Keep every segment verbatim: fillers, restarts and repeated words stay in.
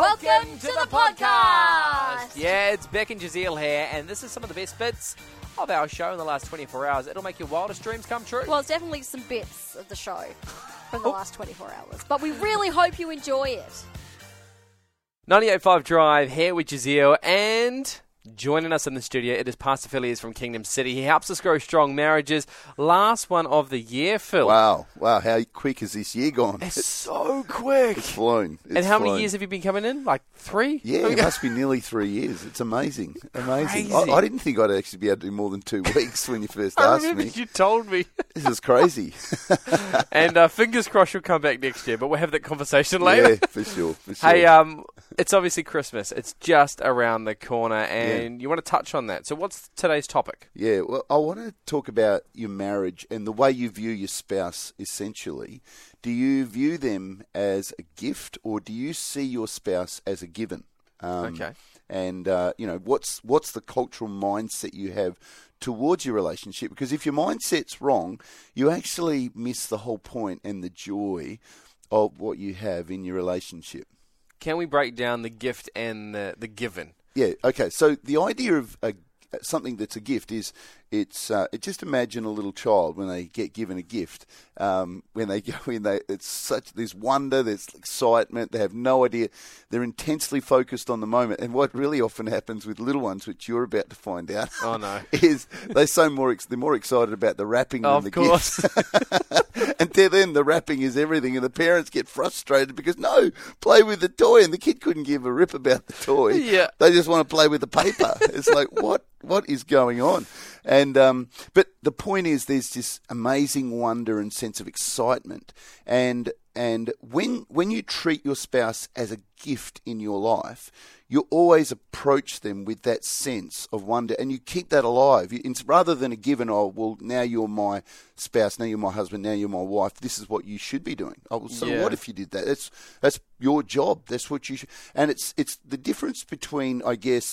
Welcome to the podcast. Yeah, it's Beck and Jazeel here, and this is some of the best bits of our show in the last twenty-four hours. It'll make your wildest dreams come true. Well, it's definitely some bits of the show from the last twenty-four hours, but we really hope you enjoy it. ninety-eight point five Drive here with Jazeel, and joining us in the studio, it is Pastor Phil. He is from Kingdom City. He helps us grow strong marriages. Last one of the year, Phil. Wow, wow, how quick has this year gone? It's, it's so quick. It's flown. It's and how flown. many years have you been coming in? Like three? Yeah, it must be nearly three years. It's amazing. Amazing. I, Crazy. I didn't think I'd actually be able to do more than two weeks when you first I asked remember me. you told me. This is crazy. And uh, fingers crossed you'll come back next year, but we'll have that conversation later. Yeah, for sure. For sure. Hey, um, it's obviously Christmas. It's just around the corner, and yeah. you want to touch on that. So what's today's topic? Yeah, well, I want to talk about your marriage and the way you view your spouse, essentially. Do you view them as a gift, or do you see your spouse as a given? Um, okay. And, uh, you know, what's what's the cultural mindset you have towards your relationship? Because if your mindset's wrong, you actually miss the whole point and the joy of what you have in your relationship. Can we break down the gift and the, the given? Yeah, okay. So the idea of a, something that's a gift is it's uh, just imagine a little child when they get given a gift. Um, when they go in, they it's such there's wonder, there's excitement. They have no idea. They're intensely focused on the moment. And what really often happens with little ones, which you're about to find out, oh no, is they're so more ex- they're more excited about the wrapping oh, than the of course. gift. And to them, the wrapping is everything, and the parents get frustrated because no, play with the toy, and the kid couldn't give a rip about the toy. Yeah, they just want to play with the paper. It's like what what is going on? And um, but the point is, there's this amazing wonder and sense of excitement, and and when when you treat your spouse as a gift in your life, you always approach them with that sense of wonder, and you keep that alive. It's rather than a given, oh, well, now you're my spouse, now you're my husband, now you're my wife, this is what you should be doing. Oh, well, so yeah. what if you did that? That's that's your job. That's what you should. And it's it's the difference between, I guess,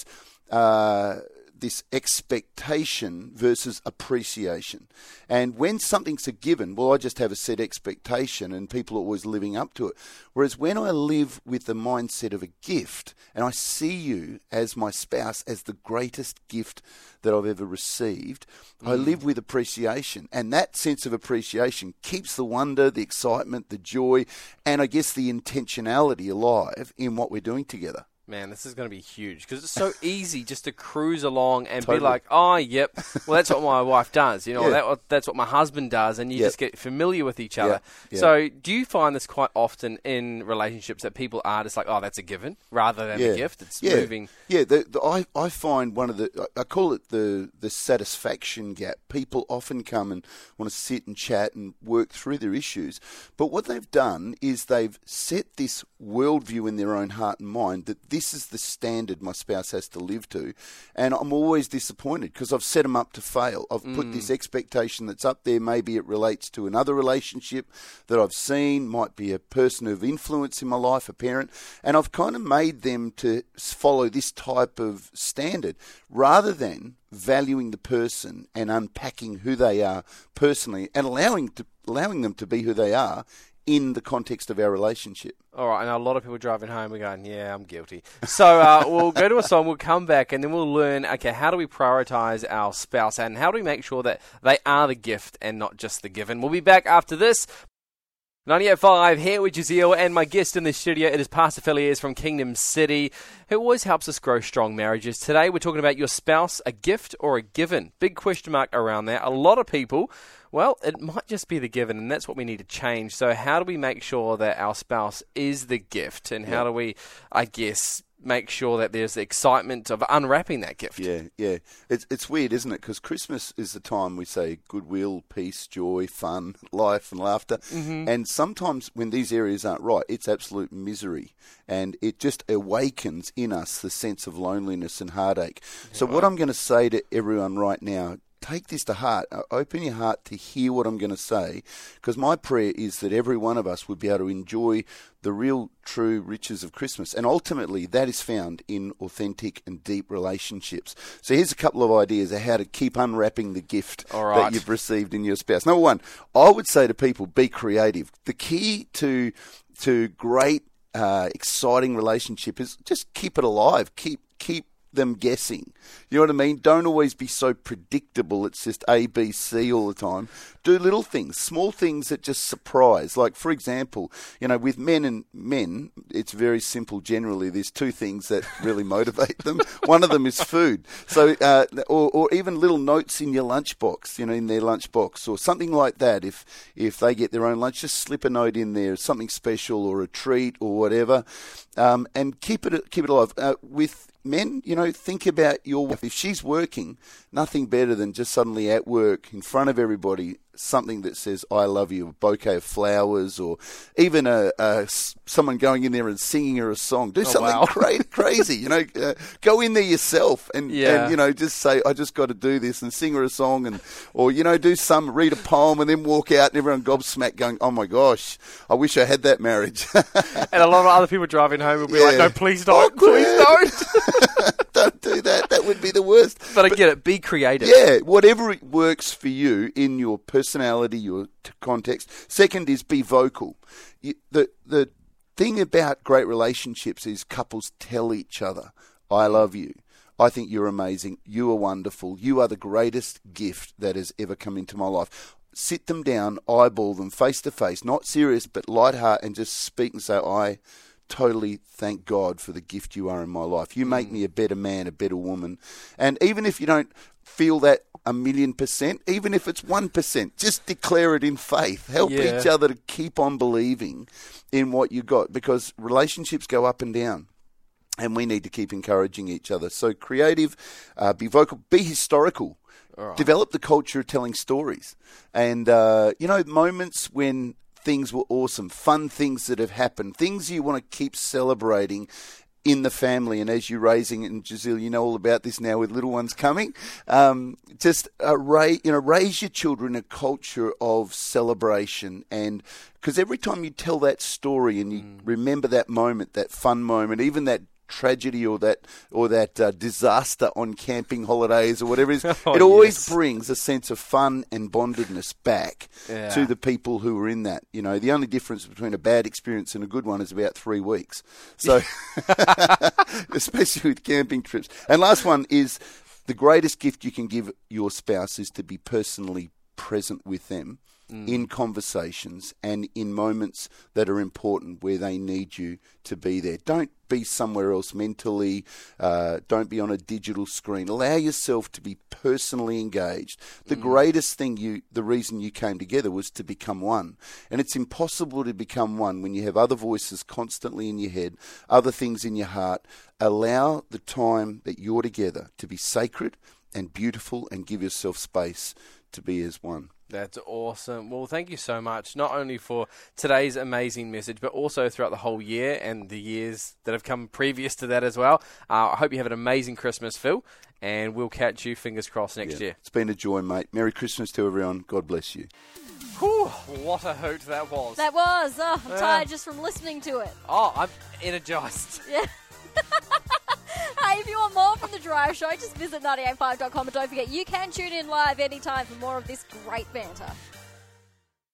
uh, this expectation versus appreciation. And when something's a given, well, I just have a set expectation and people are always living up to it. Whereas when I live with the mindset of a gift and I see you as my spouse as the greatest gift that I've ever received, mm. I live with appreciation. And that sense of appreciation keeps the wonder, the excitement, the joy, and I guess the intentionality alive in what we're doing together. Man, this is going to be huge because it's so easy just to cruise along and Totally. be like, oh, yep, well, that's what my wife does. You know, Yeah. that, that's what my husband does, and you Yep. just get familiar with each other. Yep. Yep. So do you find this quite often in relationships that people are just like, oh, that's a given rather than Yeah. a gift? It's yeah. moving. Yeah, the, the, I, I find one of the, I call it the, the satisfaction gap. People often come and want to sit and chat and work through their issues. But what they've done is they've set this worldview in their own heart and mind that this is the standard my spouse has to live to. And I'm always disappointed because I've set them up to fail. I've put Mm. this expectation that's up there. Maybe it relates to another relationship that I've seen, might be a person of influence in my life, a parent, and I've kind of made them to follow this type of standard rather than valuing the person and unpacking who they are personally and allowing to, allowing them to be who they are in the context of our relationship. All right, and a lot of people driving home are going, yeah, I'm guilty. So uh, we'll go to a song, we'll come back, and then we'll learn, okay, how do we prioritize our spouse, and how do we make sure that they are the gift and not just the given? We'll be back after this. ninety-eight point five here with Jazeel, and my guest in the studio, it is Pastor Phil is from Kingdom City, who always helps us grow strong marriages. Today we're talking about your spouse, a gift or a given? Big question mark around there. A lot of people, well, it might just be the given, and that's what we need to change. So how do we make sure that our spouse is the gift, and how Yeah. do we, I guess, make sure that there's the excitement of unwrapping that gift? Yeah, yeah. It's it's weird, isn't it? Because Christmas is the time we say goodwill, peace, joy, fun, life, and laughter. Mm-hmm. And sometimes when these areas aren't right, it's absolute misery. And it just awakens in us the sense of loneliness and heartache. So Right. what I'm going to say to everyone right now, take this to heart. Uh, Open your heart to hear what I'm going to say, because my prayer is that every one of us would be able to enjoy the real, true riches of Christmas. And ultimately, that is found in authentic and deep relationships. So here's a couple of ideas of how to keep unwrapping the gift All right. that you've received in your spouse. Number one, I would say to people, be creative. The key to to great uh, exciting relationship is just keep it alive. Keep keep them guessing. You know what I mean? Don't always be so predictable. It's just A, B, C all the time. Do little things, small things that just surprise. Like, for example, you know, with men and men, it's very simple generally. There's two things that really motivate them. One of them is food. So, uh, or, or even little notes in your lunchbox, you know, in their lunchbox or something like that. If if they get their own lunch, just slip a note in there, something special or a treat or whatever, um, and keep it keep it alive. Uh, with men, you know, think about your wife. If she's working, nothing better than just suddenly at work in front of everybody, something that says, I love you, a bouquet of flowers, or even a, a someone going in there and singing her a song. Do oh, something wow. cra- crazy, you know, uh, go in there yourself and, yeah. and, you know, just say, I just got to do this and sing her a song and, or, you know, do some, read a poem and then walk out and everyone gobsmacked going, oh my gosh, I wish I had that marriage. And a lot of other people driving home will be Yeah. like, no, please don't, Awkward. please don't. Don't do that. That would be the worst. But I get it. Be creative. Yeah, whatever it works for you in your personality, your t- context. Second is be vocal. You, the the thing about great relationships is couples tell each other, I love you. I think you're amazing. You are wonderful. You are the greatest gift that has ever come into my life. Sit them down, eyeball them face to face, not serious but light heart, and just speak and say, I totally thank God for the gift you are in my life. You make me a better man, a better woman. And even if you don't feel that a million percent, even if it's one percent, just declare it in faith. Help Yeah. each other to keep on believing in what you got, because relationships go up and down. And we need to keep encouraging each other. So creative, uh, be vocal, be historical. Right. Develop the culture of telling stories. And, uh, you know, moments when things were awesome, fun things that have happened, things you want to keep celebrating in the family. And as you're raising it, and Giselle, you know all about this now with little ones coming, um, just uh, raise, you know, raise your children a culture of celebration. And because every time you tell that story and you mm. remember that moment, that fun moment, even that tragedy or that or that uh, disaster on camping holidays or whatever it is, oh, it always yes. brings a sense of fun and bondedness back yeah. to the people who were in that. You know, the only difference between a bad experience and a good one is about three weeks. So, especially with camping trips. And last one is the greatest gift you can give your spouse is to be personally present with them. Mm. In conversations and in moments that are important where they need you to be there. Don't be somewhere else mentally. Uh, don't be on a digital screen. Allow yourself to be personally engaged. The mm. greatest thing you, the reason you came together was to become one. And it's impossible to become one when you have other voices constantly in your head, other things in your heart. Allow the time that you're together to be sacred and beautiful, and give yourself space to be as one. That's awesome. Well, thank you so much, not only for today's amazing message, but also throughout the whole year and the years that have come previous to that as well. Uh, I hope you have an amazing Christmas, Phil, and we'll catch you, fingers crossed, next yeah, year. It's been a joy, mate. Merry Christmas to everyone. God bless you. Whew, what a hoot that was. That was. Oh, I'm Yeah. tired just from listening to it. Oh, I'm energised. Yeah. Hey, if you want more from The Drive Show, just visit ninety eight point five dot com, and don't forget you can tune in live anytime for more of this great banter.